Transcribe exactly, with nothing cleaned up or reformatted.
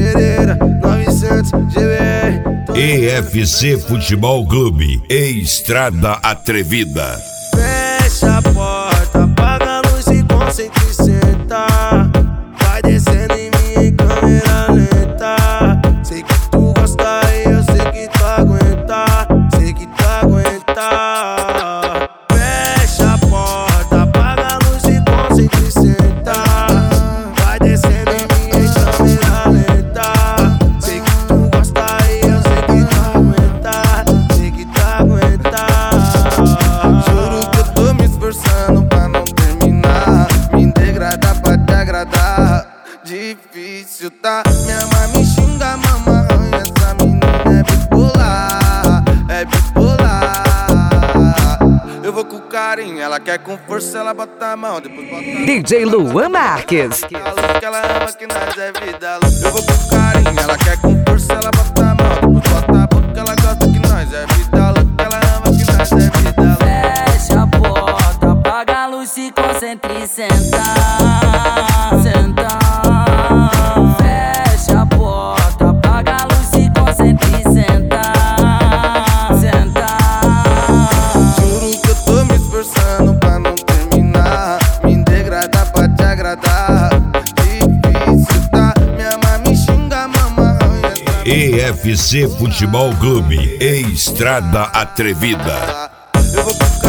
Pereira, novecentos G B R. E F C Futebol Clube, Estrada Atrevida. Fecha a porta, apaga a luz e concentra e senta. Vai descendo em mim em câmera lenta. Sei que tu gosta e eu sei que tu aguenta. Sei que tu aguenta. Fecha a porta, apaga a luz e concentra e senta. Vai descendo em mim em câmera lenta. Sei que tu gosta e eu sei que tu aguenta. Sei que tu aguenta. Juro que eu tô me esforçando pra não terminar. Me degradar pra te agradar. Difícil, tá? Minha mãe me xinga, mamãe. Essa menina é bipolar. É bipolar. Eu vou com carinho, ela quer com força, ela bota a mão, depois bota a mão. D J Luan Marques. Ela que ela ama que nós é vida. Eu vou com carinho, ela quer com força, ela bota a mão, depois bota a boca, ela gosta que nós é vida. Ela ama que nós é vida. Fecha a porta, apaga a luz, se concentra e senta. Senta. Fecha a porta, apaga a luz, se concentra e senta. Senta. Juro que eu tô me esforçando pra não terminar. Me degradar pra te agradar. Difícil, tá? Minha mãe me xinga, mamãe. E F C Futebol Clube, Estrada Atrevida. Eu vou